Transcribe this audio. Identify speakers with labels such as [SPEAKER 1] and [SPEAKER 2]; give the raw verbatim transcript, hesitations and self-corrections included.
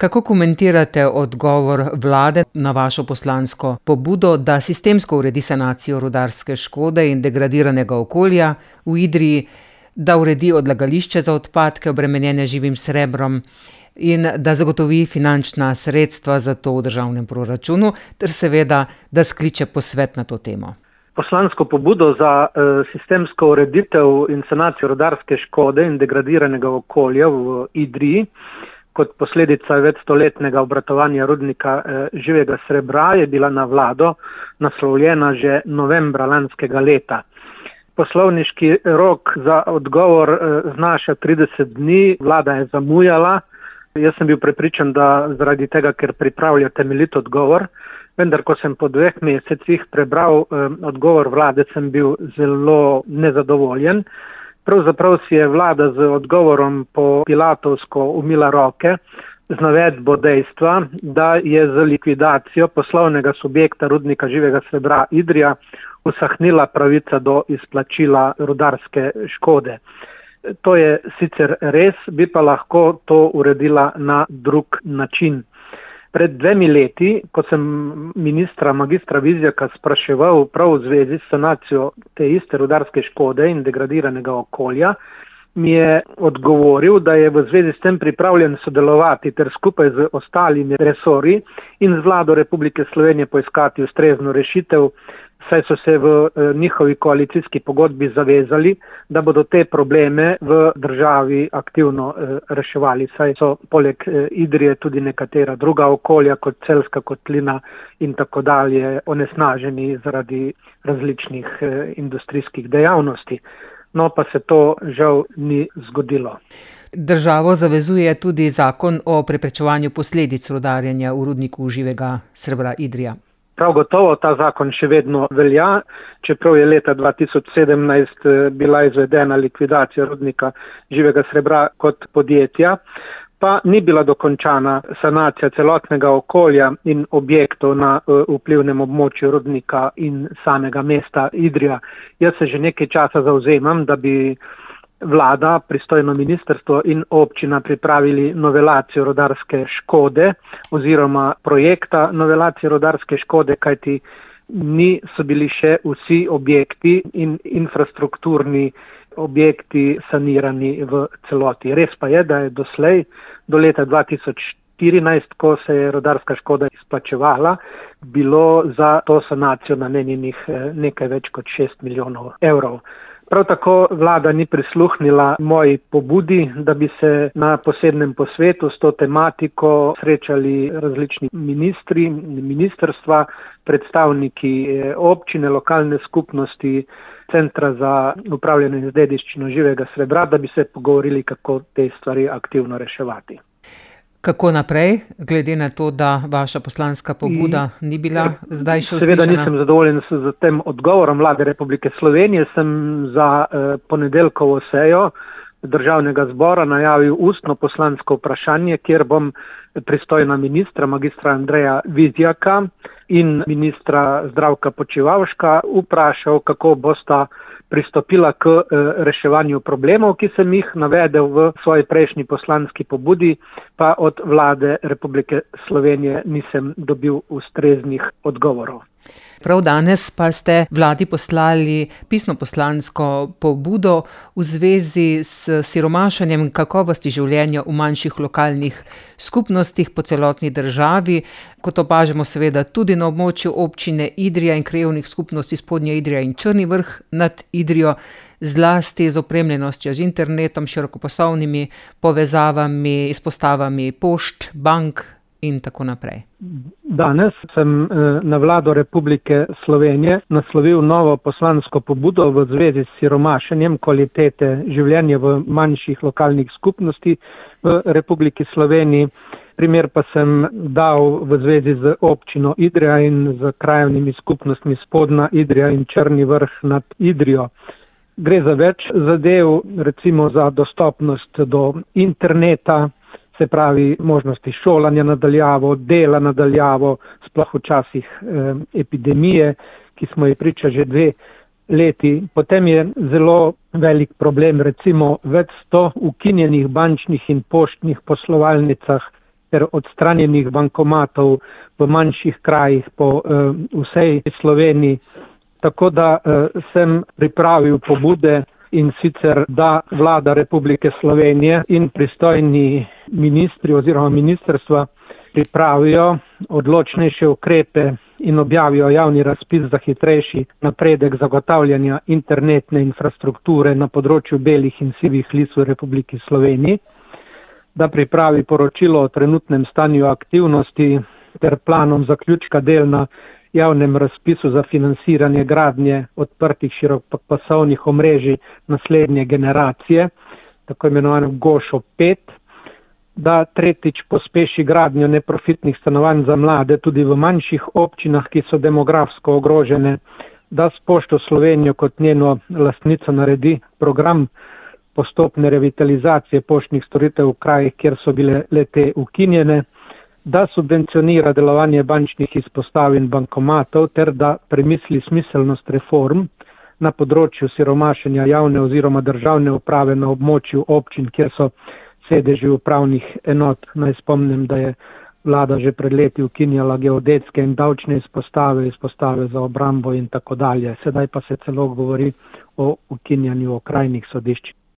[SPEAKER 1] Kako komentirate odgovor vlade na vašo poslansko pobudo, da sistemsko uredi sanacijo rudarske škode in degradiranega okolja v Idriji, da uredi odlagališče za odpadke obremenjene živim srebrom in da zagotovi finančna sredstva za to v državnem proračunu, ter seveda, da skliče posvet na to temo?
[SPEAKER 2] Poslansko pobudo za uh, sistemsko ureditev in sanacijo rudarske škode in degradiranega okolja v Idriji kot posledica večstoletnega obratovanja rudnika uh, živega srebra je bila na vlado naslovljena že novembra lanskega leta. Poslovniški rok za odgovor uh, znaša trideset dni, vlada je zamujala. Jaz sem bil prepričan, da zaradi tega, ker pripravlja temeljit odgovor, vendar ko sem po dveh mesecih prebral eh, odgovor vlade, sem bil zelo nezadovoljen. Pravzaprav si je vlada z odgovorom po pilatovsko umila roke z navedbo dejstva, da je z likvidacijo poslovnega subjekta rudnika živega srebra Idrija usahnila pravica do izplačila rudarske škode. To je sicer res, bi pa lahko to uredila na drug način. Pred dvemi leti, ko sem ministra magistra Vizjaka spraševal prav v zvezi s sanacijo te iste rudarske škode in degradiranega okolja, mi je odgovoril, da je v zvezi s tem pripravljen sodelovati ter skupaj z ostalimi resorji in z vlado Republike Slovenije poiskati ustrezno rešitev, saj so se v eh, njihovi koalicijski pogodbi zavezali, da bodo te probleme v državi aktivno eh, reševali, saj so poleg eh, Idrije tudi nekatera druga okolja, kot Celjska kotlina in tako dalje, onesnaženi zaradi različnih eh, industrijskih dejavnosti. No, pa se to žal ni zgodilo.
[SPEAKER 1] Državo zavezuje tudi zakon o preprečevanju posledic rudarjenja v rudniku živega srebra Idrija.
[SPEAKER 2] Prav gotovo ta zakon še vedno velja, čeprav je leta dva tisoč sedemnajst bila izvedena likvidacija rudnika živega srebra kot podjetja, pa ni bila dokončana sanacija celotnega okolja in objektov na vplivnem območju rudnika in samega mesta Idrija. Jaz se že nekaj časa zavzemam, da bi vlada, pristojno ministrstvo in občina pripravili novelacijo rudarske škode oziroma projekta novelacije rudarske škode, kajti niso bili še vsi objekti in infrastrukturni objekti sanirani v celoti. Res pa je, da je doslej do leta dva tisoč štirinajst, ko se je rudarska škoda izplačevala, bilo za to sanacijo namenjenih nekaj več kot šest milijonov evrov. Prav tako vlada ni prisluhnila moji pobudi, da bi se na posebnem posvetu s to tematiko srečali različni ministri, ministrstva, predstavniki občine, lokalne skupnosti, Centra za upravljanje z dediščino živega srebra, da bi se pogovorili, kako te stvari aktivno reševati.
[SPEAKER 1] Kako naprej, glede na to, da vaša poslanska pobuda ni bila zdaj še uslišana?
[SPEAKER 2] Seveda nisem zadovoljen s tem odgovorom vlade Republike Slovenije. Sem za eh, ponedeljkovo sejo državnega zbora najavil ustno poslansko vprašanje, kjer bom pristojna ministra, magistra Andreja Vizjaka in ministra Zdravka Počivalška vprašal, kako bosta pristopila k reševanju problemov, ki sem jih navedel v svoji prejšnji poslanski pobudi, pa od vlade Republike Slovenije nisem dobil ustreznih odgovorov.
[SPEAKER 1] Prav danes pa ste vladi poslali pisno poslansko pobudo v zvezi s siromašanjem kakovosti življenja v manjših lokalnih skupnostih po celotni državi, kot opažamo seveda tudi na območju občine Idrija in krajevnih skupnosti Spodnja Idrija in Črni vrh nad Idrijo, zlasti z opremljenostjo z internetom, širokopasovnimi povezavami, izpostavami pošt, bank in tako naprej.
[SPEAKER 2] Danes sem na vlado Republike Slovenije naslovil novo poslansko pobudo v zvezi s siromašenjem kvalitete življenja v manjših lokalnih skupnosti v Republiki Sloveniji. Primer pa sem dal v zvezi z občino Idrija in z krajevnimi skupnostmi Spodnja Idrija in Črni vrh nad Idrijo. Gre za več zadev, recimo za dostopnost do interneta, se pravi možnosti šolanja nadaljavo, dela nadaljavo, sploh v časih eh, epidemije, ki smo ji priča že dve leti. Potem je zelo velik problem, recimo več sto ukinjenih bančnih in poštnih poslovalnicah ter odstranjenih bankomatov v manjših krajih po uh, vsej Sloveniji. Tako da uh, sem pripravil pobude in sicer, da Vlada Republike Slovenije in pristojni ministri oziroma ministrstva pripravijo odločnejše ukrepe in objavijo javni razpis za hitrejši napredek zagotavljanja internetne infrastrukture na področju belih in sivih lis v Republiki Sloveniji, da pripravi poročilo o trenutnem stanju aktivnosti ter planom zaključka del na javnem razpisu za financiranje gradnje odprtih širokopasovnih omrežij naslednje generacije, tako imenovano Gošo pet, da tretjič pospeši gradnjo neprofitnih stanovanj za mlade tudi v manjših občinah, ki so demografsko ogrožene, da s Pošto Slovenijo kot njeno lastnico naredi program postopne revitalizacije poštnih storitev v krajih, kjer so bile le-te ukinjene, da subvencionira delovanje bančnih izpostav in bankomatov ter da premisli smiselnost reform na področju siromašenja javne oziroma državne uprave na območju občin, kjer so sedeži upravnih enot. Naj spomnim, da je vlada že pred leti ukinjala geodetske in davčne izpostave, izpostave za obrambo in tako dalje. Sedaj pa se celo govori o ukinjanju okrajnih sodišč.